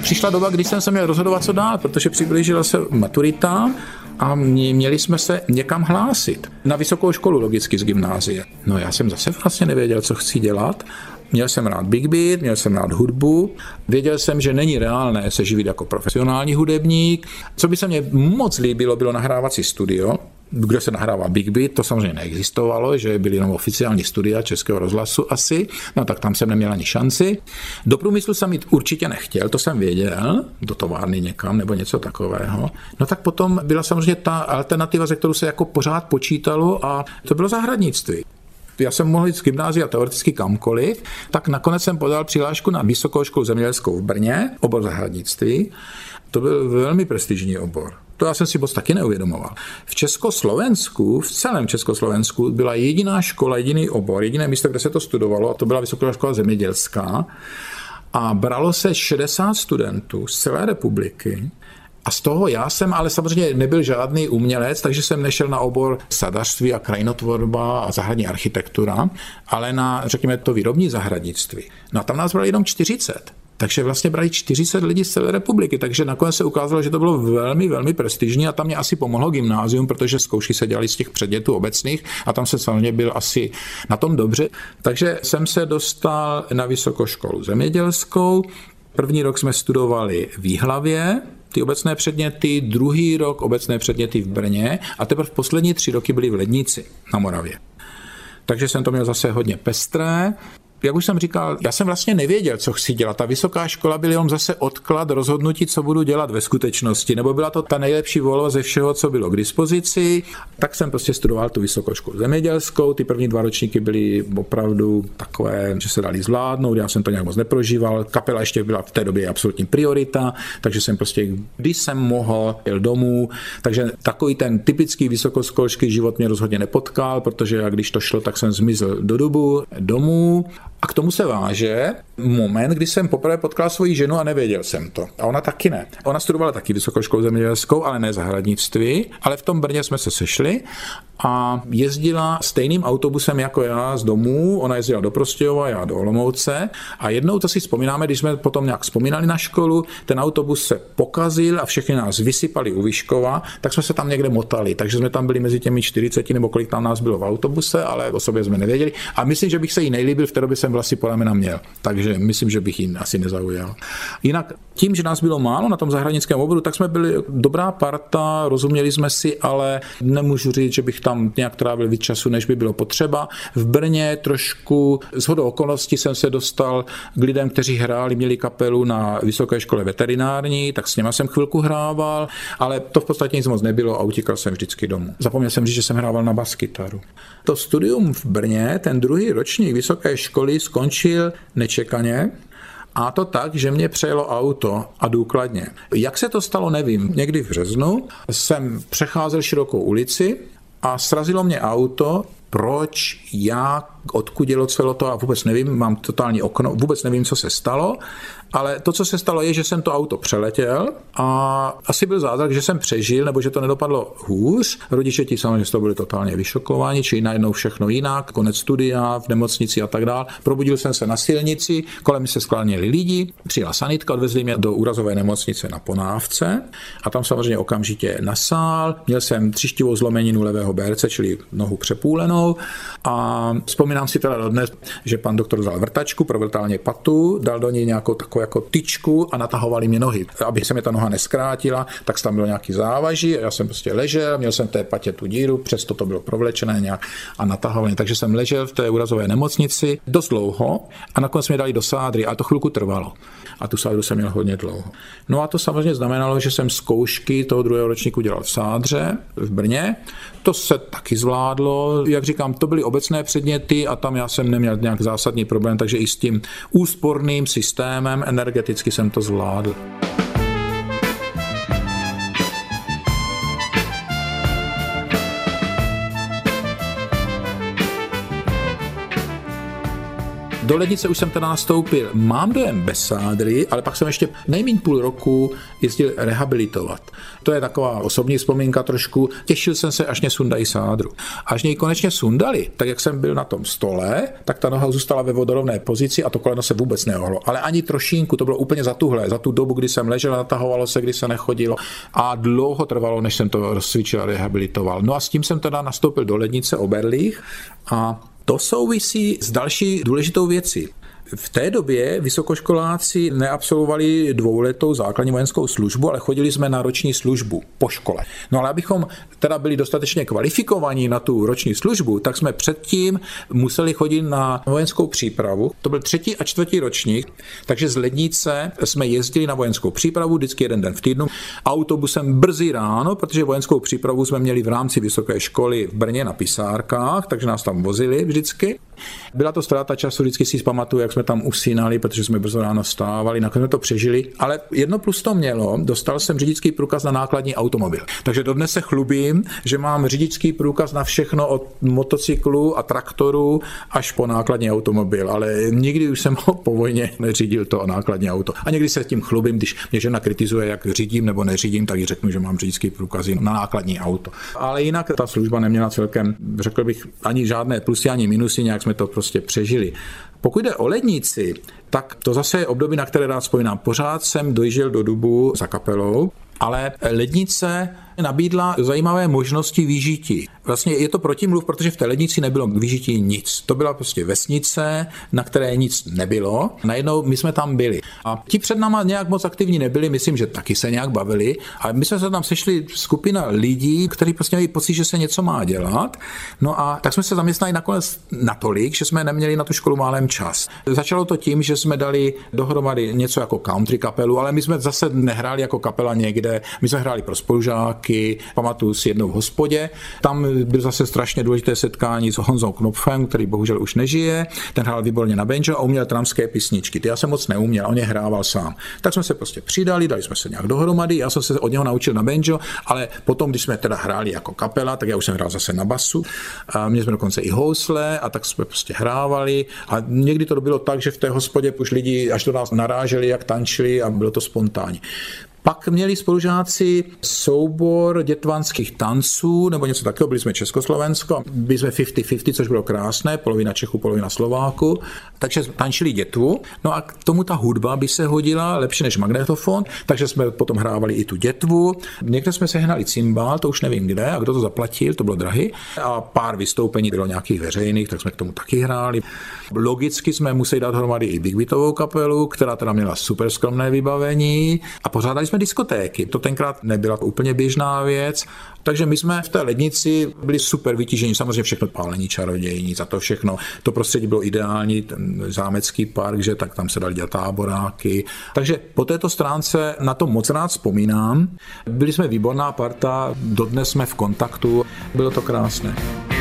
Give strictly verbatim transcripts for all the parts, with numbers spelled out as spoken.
přišla doba, kdy jsem se měl rozhodovat, co dál, protože přiblížila se maturita a měli jsme se někam hlásit. Na vysokou školu logicky z gymnázie. No já jsem zase vlastně nevěděl, co chci dělat. Měl jsem rád big beat, měl jsem rád hudbu, věděl jsem, že není reálné se živit jako profesionální hudebník. Co by se mně moc líbilo, bylo nahrávací studio, kde se nahrává big beat, to samozřejmě neexistovalo, že byly jenom oficiální studia Českého rozhlasu asi, no tak tam jsem neměl ani šanci. Do průmyslu jsem jít určitě nechtěl, to jsem věděl, do továrny někam nebo něco takového. No tak potom byla samozřejmě ta alternativa, ze kterou se jako pořád počítalo a to bylo zahradnictví. Já jsem mohl jít z gymnázia teoreticky kamkoliv, tak nakonec jsem podal přihlášku na Vysokou školu zemědělskou v Brně, obor zahradnictví. To byl velmi prestižní obor. To já jsem si moc taky neuvědomoval. V Československu, v celém Československu byla jediná škola, jediný obor, jediné místo, kde se to studovalo, a to byla Vysoká škola zemědělská. A bralo se šedesát studentů z celé republiky. A z toho já jsem ale samozřejmě nebyl žádný umělec, takže jsem nešel na obor sadařství a krajinotvorba a zahradní architektura, ale na, řekněme, to výrobní zahradnictví. No a tam nás bylo jenom čtyřicet. Takže vlastně brali čtyřicet lidí z celé republiky, takže nakonec se ukázalo, že to bylo velmi, velmi prestižní a tam mě asi pomohlo gymnázium, protože zkoušky se dělaly z těch předmětů obecných a tam se samozřejmě byl asi na tom dobře. Takže jsem se dostal na Vysokou školu zemědělskou. První rok jsme studovali v Jihlavě, ty obecné předměty, druhý rok obecné předměty v Brně a teprve poslední tři roky byly v Lednici na Moravě. Takže jsem to měl zase hodně pestré. Jak už jsem říkal, já jsem vlastně nevěděl, co chci dělat. Ta vysoká škola byl jenom zase odklad rozhodnutí, co budu dělat ve skutečnosti. Nebo byla to ta nejlepší volba ze všeho, co bylo k dispozici. Tak jsem prostě studoval tu vysokou školu zemědělskou. Ty první dva ročníky byly opravdu takové, že se dali zvládnout. Já jsem to nějak moc neprožíval. Kapela ještě byla v té době absolutní priorita, takže jsem prostě, když jsem mohl, jel domů. Takže takový ten typický vysokoškolský život mě rozhodně nepotkal, protože když to šlo, tak jsem zmizel do dobu domů. A k tomu se váže moment, kdy jsem poprvé potkal svoji ženu a nevěděl jsem to. A ona taky ne. Ona studovala taky vysokou školu zemědělskou, ale ne zahradnictví, ale v tom Brně jsme se sešli a jezdila stejným autobusem jako já z domů. Ona jezdila do Prostějova, já do Olomouce. A jednou to si vzpomínáme, když jsme potom nějak vzpomínali na školu, ten autobus se pokazil a všechny nás vysypali u Vyškova, tak jsme se tam někde motali. Takže jsme tam byli mezi těmi čtyřiceti nebo kolik tam nás bylo v autobuse, ale o sobě jsme nevěděli. A myslím, že bych se jí nejlíbil, v té době jsem vlasy po ramena měl. Takže myslím, že bych ji asi nezaujal. Jinak tím, že nás bylo málo na tom zahradnickém oboru, tak jsme byli dobrá parta, rozuměli jsme si, ale nemůžu říct, že bych tam nějak trávil víc času, než by bylo potřeba. V Brně trošku shodou okolností jsem se dostal k lidem, kteří hráli, měli kapelu na vysoké škole veterinární, tak s něma jsem chvilku hrával, ale to v podstatě nic moc nebylo a utíkal jsem vždycky domů. Zapomněl jsem říct, že jsem hrával na baskytaru. To studium v Brně, ten druhý ročník vysoké školy skončil nečekaně. A to tak, že mě přejelo auto a důkladně. Jak se to stalo, nevím. Někdy v březnu jsem přecházel širokou ulici a srazilo mě auto. Proč, jak, odkud jelo celé to a vůbec nevím, mám totální okno, vůbec nevím, co se stalo, ale to, co se stalo, je, že jsem to auto přeletěl a asi byl zázrak, že jsem přežil, nebo že to nedopadlo hůř. Rodiče ti samozřejmě z toho byli totálně vyšokováni, či najednou všechno jinak, konec studia, v nemocnici a tak dál. Probudil jsem se na silnici, kolem mi se skláněli lidi, přijela sanitka, odvezli mě do úrazové nemocnice na Ponávce a tam samozřejmě okamžitě nasál. Měl jsem třištivou zlomeninu levého berce, čili nohu přepůlenou a vzpomínám si teda dodnes, že pan doktor vzal vrtačku, provrtal mě patu, dal do ní nějakou takovou jako tyčku a natahovali mě nohy. Aby se mi ta noha neskrátila, tak tam bylo nějaký závaží a já jsem prostě ležel, měl jsem v té patě tu díru, přesto to bylo provlečené nějak a natahované. Takže jsem ležel v té úrazové nemocnici dost dlouho a nakonec mě dali do sádry a to chvilku trvalo. A tu sádru jsem měl hodně dlouho. No a to samozřejmě znamenalo, že jsem zkoušky toho druhého ročníku dělal v Sádře v Brně. To se taky zvládlo. Jak říkám, to byly obecné předměty a tam já jsem neměl nějak zásadní problém, takže i s tím úsporným systémem energeticky jsem to zvládl. Do lednice už jsem teda nastoupil, mám dojem bez sádry, ale pak jsem ještě nejméně půl roku jezdil rehabilitovat. To je taková osobní vzpomínka trošku. Těšil jsem se, až mě sundají sádru. Až mě ji konečně sundali, tak jak jsem byl na tom stole, tak ta noha zůstala ve vodorovné pozici a to koleno se vůbec neohlo. Ale ani trošinku, to bylo úplně zatuhlé. Za tu dobu, kdy jsem ležel, natahovalo se, kdy se nechodilo a dlouho trvalo, než jsem to rozcvičil a rehabilitoval. No a s tím jsem teda nastoupil do lednice Oberlich a to souvisí s další důležitou věcí. V té době vysokoškoláci neabsolvovali dvouletou základní vojenskou službu, ale chodili jsme na roční službu po škole. No ale abychom teda byli dostatečně kvalifikovaní na tu roční službu, tak jsme předtím museli chodit na vojenskou přípravu. To byl třetí a čtvrtý ročník, takže z Lednice jsme jezdili na vojenskou přípravu vždycky jeden den v týdnu autobusem brzy ráno, protože vojenskou přípravu jsme měli v rámci vysoké školy v Brně na pisárkách, takže nás tam vozili vždycky. Byla to ztráta času, vždycky si pamatuju, jak jsme tam usínali, protože jsme brzo ráno vstávali, nakonec jsme to přežili, ale jedno plus to mělo, dostal jsem řidičský průkaz na nákladní automobil. Takže dodnes se chlubím, že mám řidičský průkaz na všechno od motocyklu a traktoru až po nákladní automobil, ale nikdy už jsem ho po vojně neřídil to nákladní auto. A někdy se tím chlubím, když mě žena kritizuje, jak řídím nebo neřídím, tak jí řeknu, že mám řidičský průkaz na nákladní auto. Ale jinak ta služba neměla celkem, řekl bych, ani žádné plusy, ani minusy, nějak jsme to prostě přežili. Pokud jde o lednici, tak to zase je období, na které rád vzpomínám. Pořád jsem dojížděl do Dubu za kapelou, ale lednice nabídla zajímavé možnosti výžití. Vlastně je to protimluv, protože v té lednici nebylo k výžití nic. To byla prostě vesnice, na které nic nebylo. Najednou my jsme tam byli. A ti před náma nějak moc aktivní nebyli, myslím, že taky se nějak bavili. A my jsme se tam sešli skupina lidí, kteří prostě měli pocit, že se něco má dělat. No a tak jsme se zaměstnali nakonec natolik, že jsme neměli na tu školu málem čas. Začalo to tím, že jsme dali dohromady něco jako country kapelu, ale my jsme zase nehráli jako kapela někde. My jsme hráli pro spolužáky, pamatuju si jednou v hospodě. Tam bylo zase strašně důležité setkání s Honzou Knopfem, který bohužel už nežije. Ten hrál výborně na banjo a uměl tramské písničky. Ty já jsem moc neuměl, on je hrával sám. Tak jsme se prostě přidali, dali jsme se nějak dohromady, já jsem se od něho naučil na banjo, ale potom, když jsme teda hráli jako kapela, tak já už jsem hrál zase na basu. A měli jsme dokonce i housle a tak jsme prostě hrávali. A někdy to bylo tak, že v té hospodě už lidi až do nás naráželi, jak tančili a bylo to spontánní. Pak měli spolužáci soubor dětvanských tanců, nebo něco takového, byli jsme Československo, byli jsme padesát padesát, což bylo krásné, polovina Čechů, polovina Slováků, takže tančili dětvu, no a k tomu ta hudba by se hodila lepší než magnetofon, takže jsme potom hrávali i tu dětvu, někde jsme sehnali cymbál, to už nevím kde, a kdo to zaplatil, to bylo drahý, a pár vystoupení bylo nějakých veřejných, tak jsme k tomu taky hráli. Logicky jsme museli dát dohromady i big beatovou kapelu, která teda měla super skromné vybavení a pořádali jsme diskotéky. To tenkrát nebyla úplně běžná věc, takže my jsme v té lednici byli super vytížení, samozřejmě všechno pálení čarodějnic a to všechno. To prostředí bylo ideální, ten zámecký park, že tak tam se dali dělat táboráky. Takže po této stránce na to moc rád vzpomínám. Byli jsme výborná parta, dodnes jsme v kontaktu, bylo to krásné.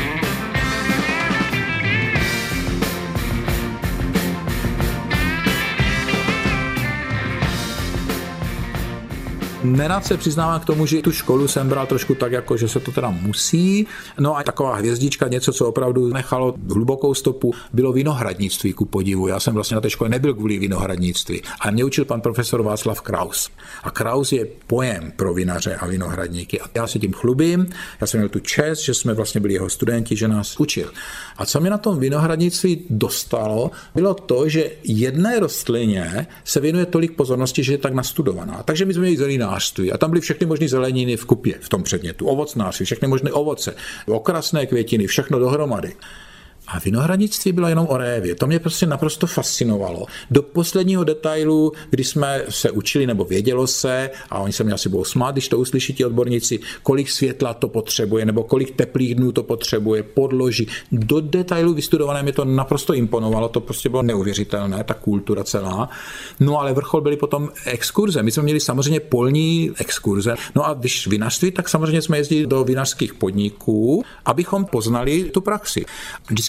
Nerad se přiznávám k tomu, že tu školu jsem bral trošku tak, jako že se to teda musí. No a taková hvězdička, něco, co opravdu nechalo hlubokou stopu, bylo vinohradnictví ku podivu. Já jsem vlastně na té škole nebyl kvůli vinohradnictví. A mě učil pan profesor Václav Kraus. A Kraus je pojem pro vinaře a vinohradníky. A já si tím chlubím. Já jsem měl tu čest, že jsme vlastně byli jeho studenti, že nás učil. A co mě na tom vinohradnictví dostalo, bylo to, že jedné rostlině se věnuje tolik pozornosti, že je tak nastudovaná. Takže my jsme měli zelená a tam byly všechny možné zeleniny v kupě v tom předmětu, ovocnářství, všechny možné ovoce, okrasné květiny, všechno dohromady. A vinohradnictví bylo jenom o révě. To mě prostě naprosto fascinovalo. Do posledního detailu, kdy jsme se učili nebo vědělo se, a oni se mě asi budou smát, když to uslyší ti odborníci, kolik světla to potřebuje, nebo kolik teplých dnů to potřebuje, podloží. Do detailu vystudované mě to naprosto imponovalo, to prostě bylo neuvěřitelné, ta kultura celá. No ale vrchol byly potom exkurze. My jsme měli samozřejmě polní exkurze. No a když vinařství, tak samozřejmě jsme jezdili do vinařských podniků, abychom poznali tu praxi. Vždycky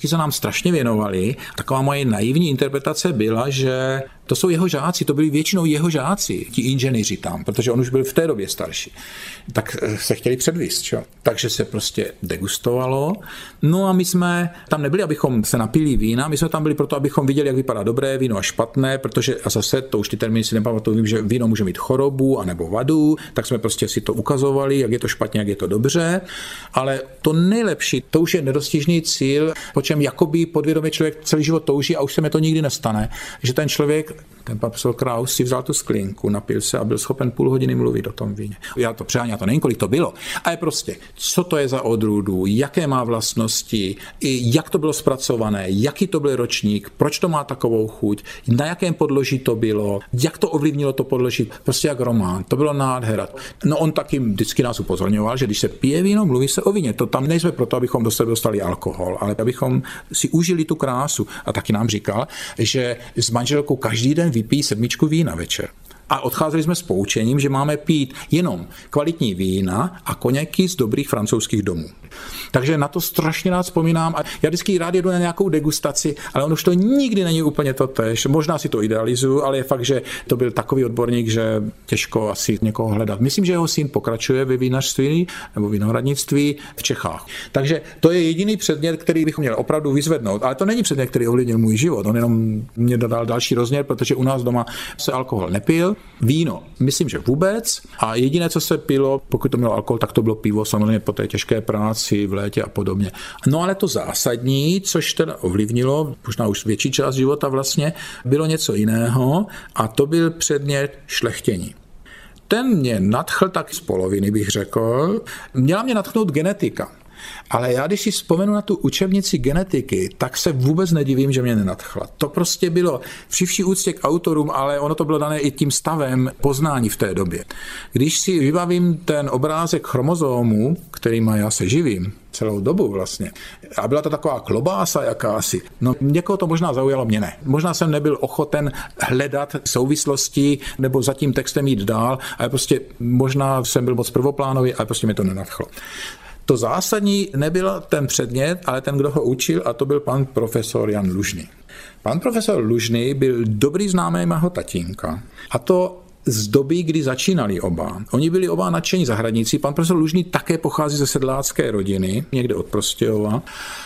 se nám strašně věnovali. Taková moje naivní interpretace byla, že to jsou jeho žáci, to byli většinou jeho žáci, ti inženýři tam, protože on už byl v té době starší. Tak se chtěli předvíst, čo? Takže se prostě degustovalo. No a my jsme tam nebyli, abychom se napili vína, my jsme tam byli proto, abychom viděli, jak vypadá dobré víno a špatné, protože a zase to už ty termíny si nepamatuju, že víno může mít chorobu a nebo vadu, tak jsme prostě si to ukazovali, jak je to špatně, jak je to dobře, ale to nejlepší, to už je nedostižný cíl, po čem jakoby podvědomě člověk celý život touží a už se mi to nikdy nestane, že ten člověk, ten profesor Kraus si vzal tu sklínku, napil se a byl schopen půl hodiny mluvit o tom víně. Já to přeháním, to nevím, kolik to bylo, ale prostě, co to je za odrůdu, jaké má vlastnosti, jak to bylo zpracované, jaký to byl ročník, proč to má takovou chuť, na jakém podloží to bylo, jak to ovlivnilo to podloží, prostě jak román, to bylo nádhera. No on taky vždycky nás upozorňoval, že když se pije víno, mluví se o víně. To tam nejsme proto, abychom do sebe dostali alkohol, ale abychom si užili tu krásu. A taky nám říkal, že s manželkou každý den vypí sedmičku vína večer. A odcházeli jsme s poučením, že máme pít jenom kvalitní vína a koněky z dobrých francouzských domů. Takže na to strašně rád vzpomínám a já vždycky rád jedu na nějakou degustaci, ale on už to nikdy není úplně totéž. Možná si to idealizuju, ale je fakt, že to byl takový odborník, že těžko asi někoho hledat. Myslím, že jeho syn pokračuje ve vinařství nebo vinohradnictví v Čechách. Takže to je jediný předmět, který bychom měli opravdu vyzvednout, ale to není předmět, který ovlivnil můj život. On jenom mě dodal další rozměr, protože u nás doma se alkohol nepil. Víno, myslím, že vůbec. A jediné, co se pilo, pokud to mělo alkohol, tak to bylo pivo, samozřejmě po té těžké práci v létě a podobně. No ale to zásadní, což teda ovlivnilo, možná už větší část života vlastně, bylo něco jiného a to byl předmět šlechtění. Ten mě nadchl tak z poloviny, bych řekl. Měla mě nadchnout genetika. Ale já, když si vzpomenu na tu učebnici genetiky, tak se vůbec nedivím, že mě nenadchla. To prostě bylo při vší úctě k autorům, ale ono to bylo dané i tím stavem poznání v té době. Když si vybavím ten obrázek chromozomu, kterým já se živím, celou dobu vlastně. A byla to taková klobása jakási. No někoho to možná zaujalo, mě ne. Možná jsem nebyl ochoten hledat souvislosti nebo za tím textem jít dál, ale prostě možná jsem byl moc prvoplánový, ale prostě mě to nenadchlo. To zásadní nebyl ten předmět, ale ten, kdo ho učil, a to byl pan profesor Jan Lužný. Pan profesor Lužný byl dobrý známý mého tatínka. A to z doby, kdy začínali oba. Oni byli oba nadšení zahradníci. Pan profesor Lužný také pochází ze sedlácké rodiny, někde od Prostějova.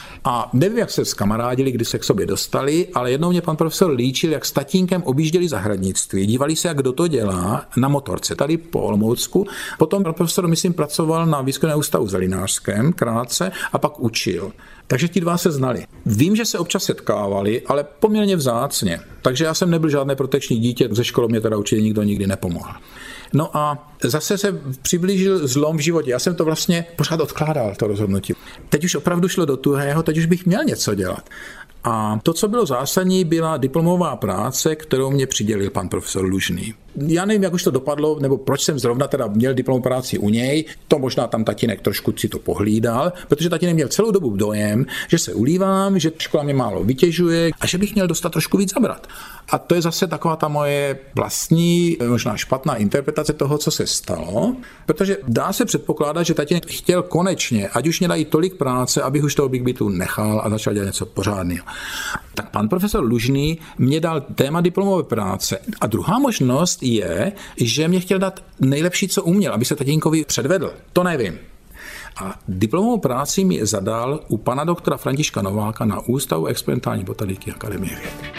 A nevím, jak se zkamarádili, kdy se k sobě dostali, ale jednou mě pan profesor líčil, jak s tatínkem objížděli zahradnictví. Dívali se, jak kdo to dělá na motorce, tady po Olomoucku. Potom pan profesor, myslím, pracoval na výzkumném ústavu zelinářském krátce a pak učil. Takže ti dva se znali. Vím, že se občas setkávali, ale poměrně vzácně. Takže já jsem nebyl žádné protekční dítě, ze školy mě teda určitě nikdo nikdy nepomohl. No a zase se přiblížil zlom v životě. Já jsem to vlastně pořád odkládal, to rozhodnutí. Teď už opravdu šlo do tuhého, teď už bych měl něco dělat. A to, co bylo zásadní, byla diplomová práce, kterou mě přidělil pan profesor Lužný. Já nevím, jak už to dopadlo, nebo proč jsem zrovna teda měl diplomovou práci u něj, to možná tam tatínek trošku si to pohlídal, protože tatínek měl celou dobu dojem, že se ulívám, že škola mě málo vytěžuje a že bych měl dostat trošku víc zabrat. A to je zase taková ta moje vlastní, možná špatná interpretace toho, co se stalo, protože dá se předpokládat, že tatínek chtěl konečně, ať už mě dají tolik práce, abych už toho Big Beatu nechal a začal dělat něco pořádného. Tak pan profesor Lužný mě dal téma diplomové práce. A druhá možnost je, že mě chtěl dát nejlepší, co uměl, aby se tatínkovi předvedl. To nevím. A diplomovou práci mi zadal u pana doktora Františka Nováka na Ústavu experimentální botaniky Akademie věd.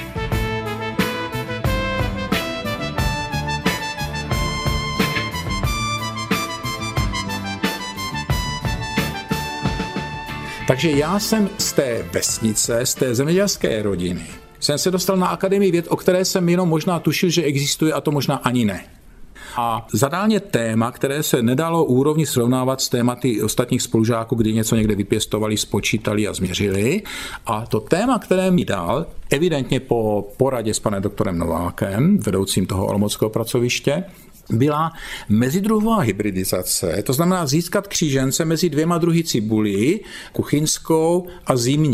Takže já jsem z té vesnice, z té zemědělské rodiny, jsem se dostal na Akademii věd, o které jsem jenom možná tušil, že existuje, a to možná ani ne. A zadal mě téma, které se nedalo úrovni srovnávat s tématy ostatních spolužáků, kdy něco někde vypěstovali, spočítali a změřili. A to téma, které mi dal, evidentně po poradě s panem doktorem Novákem, vedoucím toho olomouckého pracoviště, byla mezidruhová hybridizace, to znamená získat křížence mezi dvěma druhy cibulí, kuchyňskou a zimní.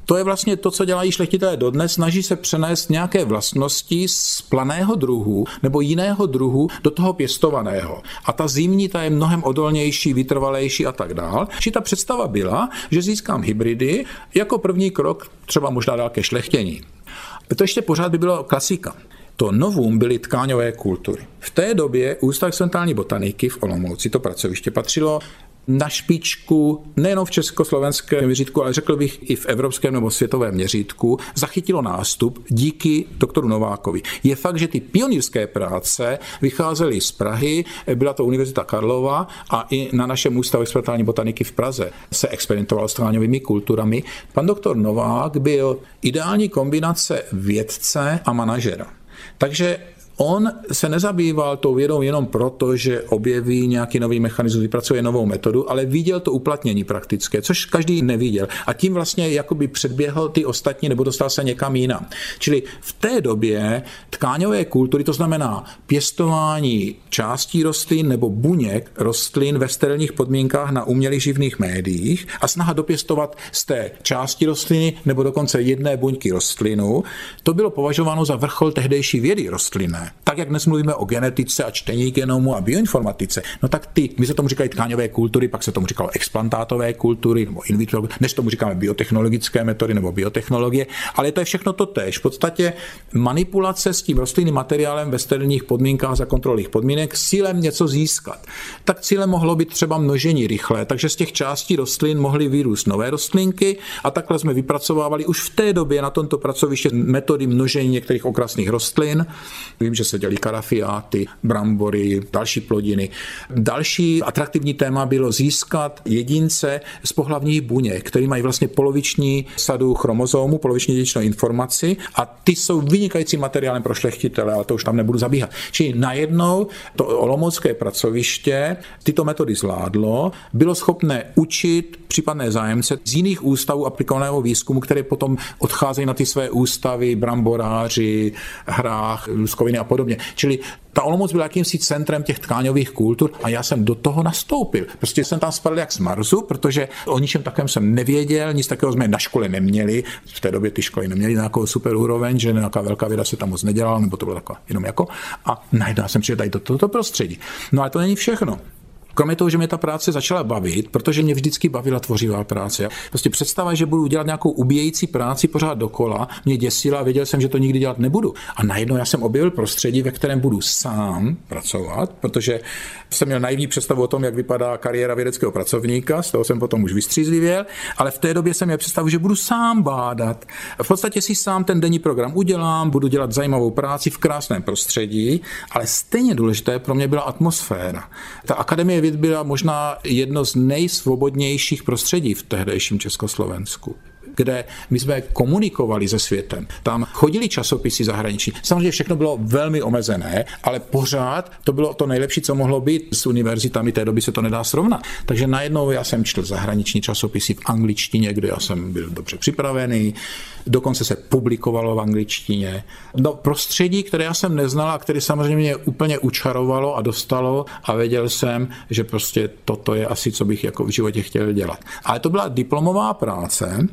To je vlastně to, co dělají šlechtitelé dodnes, snaží se přenést nějaké vlastnosti z planého druhu nebo jiného druhu do toho pěstovaného. A ta zimní, ta je mnohem odolnější, vytrvalejší a tak dál. Či ta představa byla, že získám hybridy jako první krok třeba možná dál ke šlechtění. To ještě pořád by bylo klasika. To novum byly tkáňové kultury. V té době Ústav experimentální botaniky v Olomouci, to pracoviště, patřilo na špičku nejenom v československém měřítku, ale řekl bych i v evropském nebo světovém měřítku, zachytilo nástup díky doktoru Novákovi. Je fakt, že ty pionýrské práce vycházely z Prahy, byla to Univerzita Karlova a i na našem Ústavu experimentální botaniky v Praze se experimentovalo s tkáňovými kulturami. Pan doktor Novák byl ideální kombinace vědce a manažera. Takže on se nezabýval tou vědou jenom proto, že objeví nějaký nový mechanismus, vypracuje novou metodu, ale viděl to uplatnění praktické, což každý neviděl. A tím vlastně jakoby předběhl ty ostatní nebo dostal se někam jinam. Čili v té době tkáňové kultury, to znamená pěstování částí rostlin nebo buněk rostlin ve sterilních podmínkách na umělých živných médiích a snaha dopěstovat z té části rostliny nebo dokonce jedné buňky rostlinu, to bylo považováno za vrchol tehdejší vědy rostlinné. Tak, jak dnes mluvíme o genetice a čtení genomu a bioinformatice, no tak ty, my se tomu říkají tkáňové kultury, pak se tomu říkalo explantátové kultury nebo in vitro, než tomu říkáme biotechnologické metody nebo biotechnologie, ale to je všechno to též. V podstatě manipulace s tím rostlinným materiálem ve sterilních podmínkách za kontrolních podmínek s cílem něco získat. Tak cílem mohlo být třeba množení rychlé, takže z těch částí rostlin mohly vyrůst nové rostlinky a takhle jsme vypracovávali už v té době na tomto pracovišti metody množení některých okrasných rostlin. Vím, že se dělí karafiáty, brambory, další plodiny. Další atraktivní téma bylo získat jedince z pohlavních buněk, který mají vlastně poloviční sadu chromozomů, poloviční dědičnou informaci a ty jsou vynikajícím materiálem pro šlechtitele, ale to už tam nebudu zabíhat. Čili najednou to olomoucké pracoviště tyto metody zvládlo, bylo schopné učit případné zájemce z jiných ústavů aplikovaného výzkumu, které potom odcházejí na ty své ústavy, bramboráři, hrách, luskoviny a podobně. Čili ta Olomouc byla jakýmsi centrem těch tkáňových kultur a já jsem do toho nastoupil. Prostě jsem tam spadl jak z Marsu, protože o ničem takovém jsem nevěděl, nic takového jsme na škole neměli. V té době ty školy neměly nějakou super úroveň, že nějaká velká věda se tam moc nedělala, nebo to bylo taková jenom jako. A najednou jsem přišel tady do tohoto prostředí. No ale to není všechno. Kromě toho, že mě ta práce začala bavit, protože mě vždycky bavila tvořivá práce. Prostě představa, že budu dělat nějakou ubíjející práci pořád dokola, mě děsila a věděl jsem, že to nikdy dělat nebudu. A najednou já jsem objevil prostředí, ve kterém budu sám pracovat, protože jsem měl naivní představu o tom, jak vypadá kariéra vědeckého pracovníka, z toho jsem potom už vystřízlivěl, ale v té době jsem měl představu, že budu sám bádat. V podstatě si sám ten denní program udělám, budu dělat zajímavou práci v krásném prostředí, ale stejně důležité pro mě byla atmosféra. Ta akademie věd byla možná jedno z nejsvobodnějších prostředí v tehdejším Československu, kde my jsme komunikovali se světem. Tam chodili časopisy zahraniční. Samozřejmě všechno bylo velmi omezené, ale pořád to bylo to nejlepší, co mohlo být. S univerzitami té doby se to nedá srovnat. Takže najednou já jsem četl zahraniční časopisy v angličtině, kde já jsem byl dobře připravený. Dokonce se publikovalo v angličtině. No prostředí, které já jsem neznal a které samozřejmě mě úplně učarovalo a dostalo a věděl jsem, že prostě toto je asi, co bych jako v životě chtěl dělat. Ale to byla diplomová práce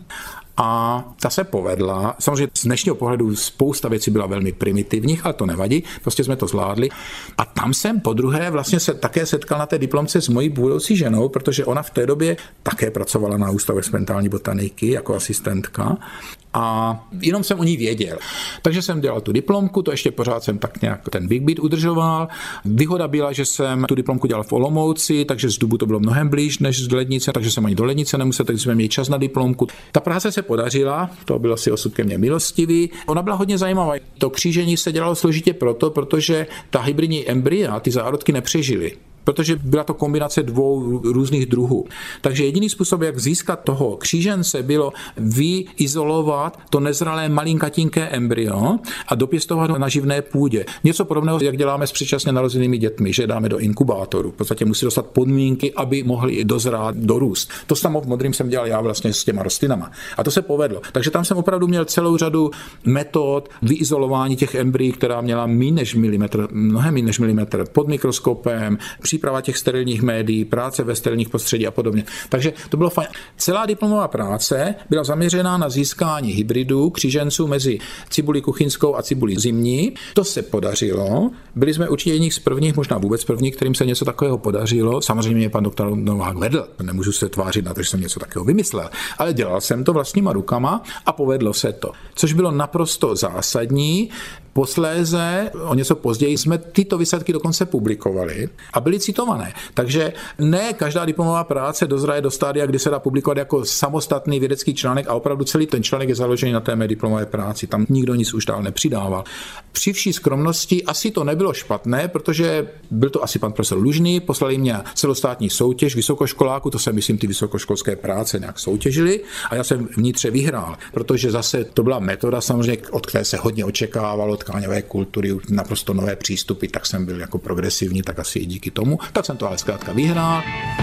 a ta se povedla. Samozřejmě z dnešního pohledu spousta věcí byla velmi primitivních, ale to nevadí, prostě jsme to zvládli. A tam jsem podruhé vlastně se také setkal na té diplomce s mojí budoucí ženou, protože ona v té době také pracovala na Ústavu experimentální botaniky jako asistentka. A jenom jsem o ní věděl. Takže jsem dělal tu diplomku, to ještě pořád jsem tak nějak ten Big Beat udržoval. Výhoda byla, že jsem tu diplomku dělal v Olomouci, takže z Dubu to bylo mnohem blíž než z Lednice, takže jsem ani do Lednice nemusel, takže jsme měli čas na diplomku. Ta práce se podařila, to bylo si osud ke mně milostivý. Ona byla hodně zajímavá. To křížení se dělalo složitě proto, protože ta hybridní embrya, ty zárodky nepřežily. Protože byla to kombinace dvou různých druhů. Takže jediný způsob, jak získat toho křížence, bylo vyizolovat to nezralé malinkatinké embryo a dopěstovat ho na živné půdě. Něco podobného, jak děláme s předčasně narozenými dětmi, že dáme do inkubátoru. V podstatě musí dostat podmínky, aby mohli dozrát, dorůst. To samo v modrým jsem dělal já vlastně s těma rostlinama. A to se povedlo. Takže tam jsem opravdu měl celou řadu metod vyizolování těch embryí, která měla méně než milimetr, mnohem méně než milimetr pod mikroskopem, příprava těch sterilních médií, práce ve sterilních prostředí a podobně. Takže to bylo fajn. Celá diplomová práce byla zaměřená na získání hybridů, kříženců mezi cibulí kuchyňskou a cibulí zimní. To se podařilo. Byli jsme určitě jedních z prvních, možná vůbec prvních, kterým se něco takového podařilo. Samozřejmě mě pan doktor Novák vedl. Nemůžu se tvářit na to, že jsem něco takového vymyslel, ale dělal jsem to vlastníma rukama a povedlo se to. Což bylo naprosto zásadní. Posléze, o něco později, jsme tyto výsledky dokonce publikovali a byly citované. Takže ne každá diplomová práce dozraje do stádia, kdy se dá publikovat jako samostatný vědecký článek a opravdu celý ten článek je založený na té mé diplomové práci. Tam nikdo nic už dál nepřidával. Při vší skromnosti asi to nebylo špatné, protože byl to asi pan profesor Lužný, poslali mě celostátní soutěž vysokoškoláku, to se myslím ty vysokoškolské práce nějak soutěžili a já jsem vnitře vyhrál, protože zase to byla metoda samozřejmě, od které se hodně očekávalo, tkáňové kultury, naprosto nové přístupy, tak jsem byl jako progresivní, tak asi i díky tomu. Tak jsem to ale zkrátka vyhrál.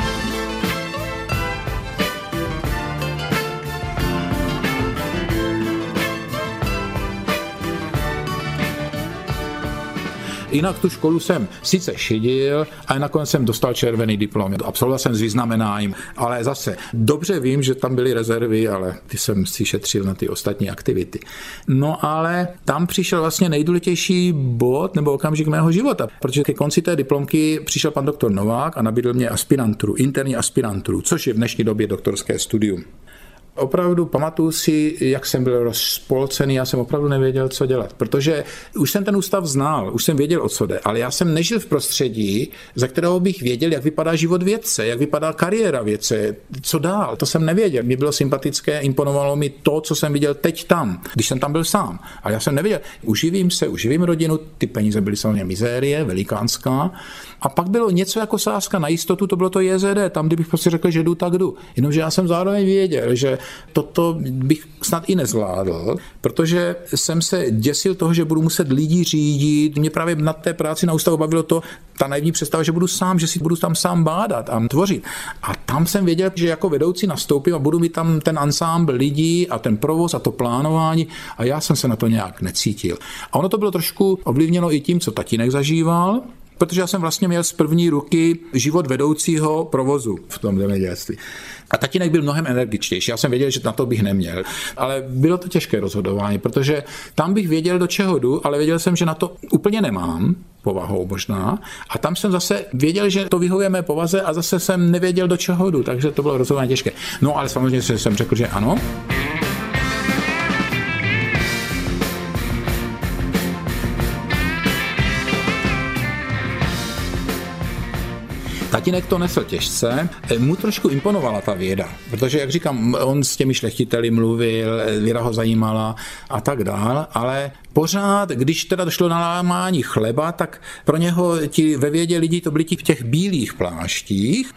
Jinak tu školu jsem sice šidil, ale nakonec jsem dostal červený diplom. Absolvoval jsem s vyznamenáním, ale zase dobře vím, že tam byly rezervy, ale ty jsem si šetřil na ty ostatní aktivity. No ale tam přišel vlastně nejdůležitější bod nebo okamžik mého života, protože ke konci té diplomky přišel pan doktor Novák a nabídl mě aspiranturu, interní aspiranturu, což je v dnešní době doktorské studium. Opravdu pamatuju si, jak jsem byl rozpolcený, já jsem opravdu nevěděl, co dělat, protože už jsem ten ústav znal, už jsem věděl, o co jde, ale já jsem nežil v prostředí, za kterého bych věděl, jak vypadá život vědce, jak vypadá kariéra vědce, co dál, to jsem nevěděl. Mně bylo sympatické, imponovalo mi to, co jsem viděl teď tam, když jsem tam byl sám, ale já jsem nevěděl, uživím se, uživím rodinu, ty peníze byly samozřejmě mizérie, velikánská, a pak bylo něco jako sázka na jistotu, to bylo to J Z D, tam kdybych prostě řekl, že jdu, tak jdu. Jenomže já jsem zároveň věděl, že toto bych snad i nezvládl, protože jsem se děsil toho, že budu muset lidi řídit. Mě právě na té práci na ústavu bavilo to, ta naivní představa, že budu sám, že si budu tam sám bádat a tvořit. A tam jsem věděl, že jako vedoucí nastoupím a budu mít tam ten ansámbl lidí a ten provoz a to plánování a já jsem se na to nějak necítil. A ono to bylo trošku ovlivněno i tím, co tatínek zažíval, protože já jsem vlastně měl z první ruky život vedoucího provozu v tom zemědělství. A tatínek byl mnohem energičtější. Já jsem věděl, že na to bych neměl. Ale bylo to těžké rozhodování, protože tam bych věděl, do čeho jdu, ale věděl jsem, že na to úplně nemám, povahou možná. A tam jsem zase věděl, že to vyhovuje mé povaze a zase jsem nevěděl, do čeho jdu, takže to bylo rozhodování těžké. No ale samozřejmě jsem řekl, že ano. Tatínek to nesl těžce, mu trošku imponovala ta věda, protože, jak říkám, on s těmi šlechtiteli mluvil, věda ho zajímala a tak dál, ale pořád, když teda došlo na lámání chleba, tak pro něho ti ve vědě lidi to byli ti v těch bílých pláštích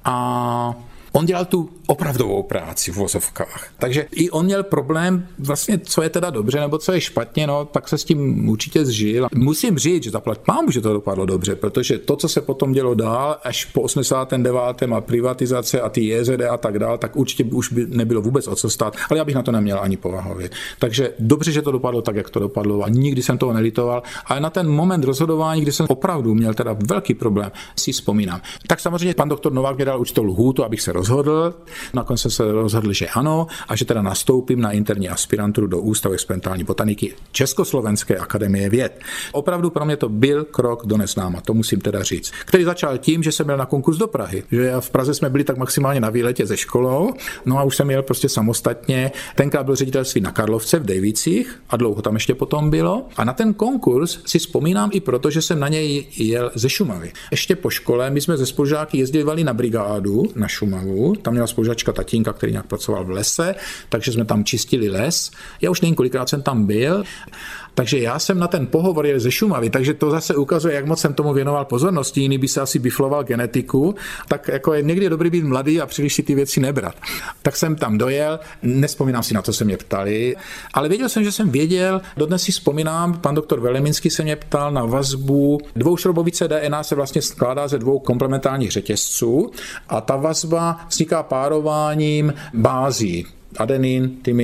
a on dělal tu opravdovou práci v vozovkách. Takže i on měl problém vlastně, co je teda dobře, nebo co je špatně, no, tak se s tím určitě zžil. Musím říct, že zaplať pámu, že to dopadlo dobře, protože to, co se potom dělo dál, až po osmdesátém devátém a privatizace a ty J Z D a tak dál, tak určitě už by nebylo vůbec o co stát, ale já bych na to neměl ani povahově. Takže dobře, že to dopadlo tak, jak to dopadlo a nikdy jsem toho nelitoval, ale na ten moment rozhodování, kdy jsem opravdu měl teda velký problém, si vzpomínám. Tak samozřejmě pan doktor Novák mě dal určitou lhůtu, abych se rozhodl. Nakonec jsem se rozhodl, že ano a že teda nastoupím na interní aspiranturu do Ústavu experimentální botaniky Československé akademie věd. Opravdu pro mě to byl krok do neznáma, to musím teda říct. Který začal tím, že jsem měl na konkurs do Prahy. Že v Praze jsme byli tak maximálně na výletě ze školou, no a už jsem jel prostě samostatně. Tenkrát byl ředitelství na Karlovce v Dejvicích a dlouho tam ještě potom bylo. A na ten konkurs si vzpomínám i proto, že jsem na něj jel ze Šumavy. Ještě po škole my jsme ze spolužáky jezdili na brigádu na Šumavu. Tam měla spolužačka tatínka, který nějak pracoval v lese, takže jsme tam čistili les. Já už nevím, kolikrát jsem tam byl. Takže já jsem na ten pohovor jel ze Šumavy, takže to zase ukazuje, jak moc jsem tomu věnoval pozornosti. Jiný by se asi bifloval genetiku, tak jako je někdy je dobrý být mladý a příliš si ty věci nebrat. Tak jsem tam dojel, nespomínám si na to, se mě ptali, ale věděl jsem, že jsem věděl, dodnes si vzpomínám, pan doktor Veleminský se mě ptal na vazbu. Dvoušroubovice D N A se vlastně skládá ze dvou komplementárních řetězců a ta vazba vzniká párováním bází. Adenin, tymin,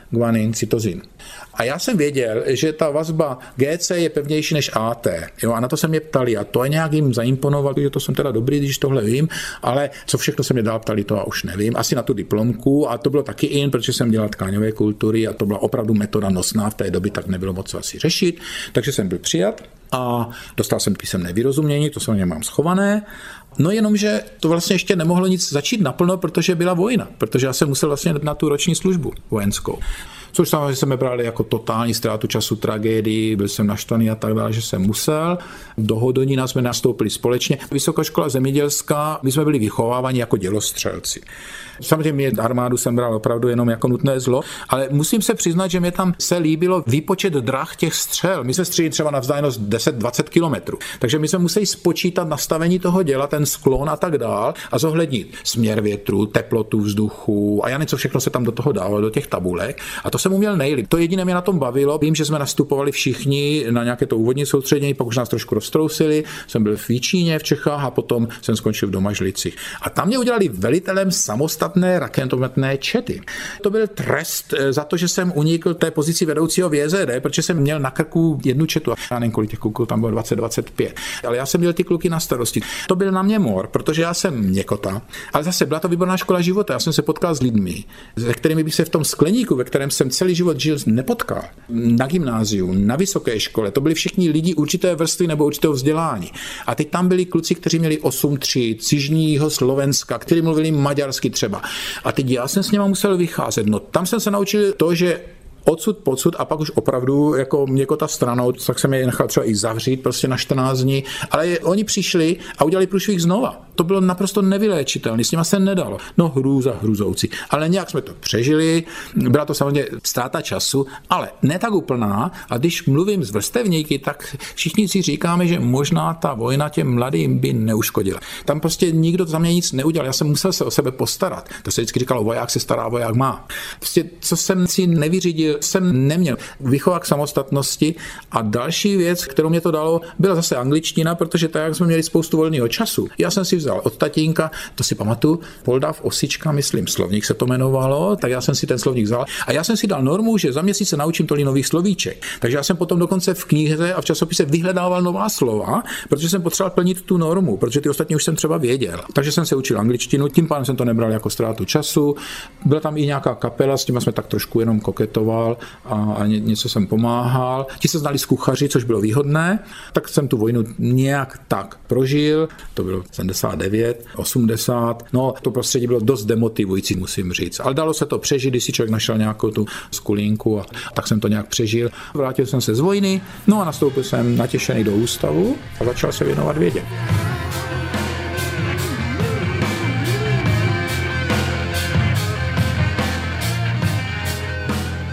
guanin, cytozin. A já jsem věděl, že ta vazba G C je pevnější než A T. Jo, a na to se mě ptali a to je nějak jim zaimponovalo, že to jsem teda dobrý, když tohle vím, ale co všechno se mě dál ptali, to já už nevím. Asi na tu diplomku a to bylo taky in, protože jsem dělal tkáňové kultury a to byla opravdu metoda nosná v té době, tak nebylo moc co asi řešit, takže jsem byl přijat a dostal jsem písemné vyrozumění, to samozřejmě mám schované. No jenomže to vlastně ještě nemohlo nic začít naplno, protože byla vojna, protože já jsem musel vlastně na tu roční službu vojenskou. Což samozřejmě jsme brali jako totální ztrátu času, tragédii, byl jsem naštvaný a tak dále, že jsem musel. Do Hodonína jsme nastoupili společně. Vysoká škola zemědělská, my jsme byli vychováváni jako dělostřelci. Samozřejmě armádu jsem bral opravdu jenom jako nutné zlo, ale musím se přiznat, že mě tam se líbilo výpočet drah těch střel. My jsme stříleli třeba na vzdálenost deset dvacet kilometrů. Takže my jsme museli spočítat nastavení toho děla, ten sklon a tak dál a zohlednit směr větru, teplotu vzduchu a já něco všechno se tam do toho dávalo, do těch tabulek. A to jsem uměl nejlíp. To jediné mě na tom bavilo. Vím, že jsme nastupovali všichni na nějaké to úvodní soustředění, pak už nás trošku roztrousili. Jsem byl v Výčíně v Čechách a potom jsem skončil v Domažlicích. A tam mě udělali velitelem samostatné raketometné čety. To byl trest za to, že jsem unikl té pozici vedoucího V J Z D, protože jsem měl na krku jednu četu. Já nevím, kolik těch kluků tam bylo, dvacet dvacet pět. Ale já jsem měl ty kluky na starosti. To byl na mě mor, protože já jsem měkota, ale zase byla to výborná škola života. Já jsem se potkal s lidmi, se kterými bych se v tom skleníku, ve kterém jsem celý život žil, nepotkal. Na gymnáziu, na vysoké škole, to byli všichni lidi určité vrstvy nebo určitého vzdělání. A teď tam byli kluci, kteří měli osm tři, z jižního Slovenska, kteří mluvili maďarsky třeba. A teď já jsem s nimi musel vycházet. No tam jsem se naučil to, že odsud pocud a pak už opravdu jako měkota stranou, tak jsem je nechal třeba i zavřít prostě na čtrnáct dní, ale oni přišli a udělali průšvih znova. To bylo naprosto nevyléčitelné, s nima se nedalo. No hrůza hrůzoucí. Ale nějak jsme to přežili, byla to samozřejmě ztráta času, ale ne tak úplná a když mluvím s vrstevníky, tak všichni si říkáme, že možná ta vojna těm mladým by neuškodila. Tam prostě nikdo za mě nic neudělal, já jsem musel se o sebe postarat. To se vždycky říkalo, voják se stará, voják má. Prostě co jsem si nevyřídil, jsem neměl. Výchova k samostatnosti a další věc, kterou mě to dalo, byla zase angličtina, protože tak, jak jsme měli spoustu volného času. Já jsem si vzal od tatínka, to si pamatuju, Poldav Osička, myslím, slovník se to jmenovalo, tak já jsem si ten slovník vzal a já jsem si dal normu, že za měsíc se naučím tolik nových slovíček. Takže já jsem potom dokonce v knize a v časopise vyhledával nová slova, protože jsem potřeboval plnit tu normu, protože ty ostatní už jsem třeba věděl. Takže jsem se učil angličtinu, tím pádem jsem to nebral jako ztrátu času. Byla tam i nějaká kapela, s tím jsme tak trošku jenom koketoval a, a ně, něco jsem pomáhal. Ti se znali z kuchaři, což bylo výhodné, tak jsem tu vojnu nějak tak prožil. To bylo sedmdesát devět, osmdesát. No, to prostředí bylo dost demotivující, musím říct. Ale dalo se to přežít, když si člověk našel nějakou tu skulínku a tak jsem to nějak přežil. Vrátil jsem se z vojny, no a nastoupil jsem natěšený do ústavu a začal se věnovat vědě.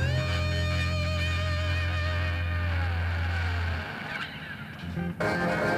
Thank you.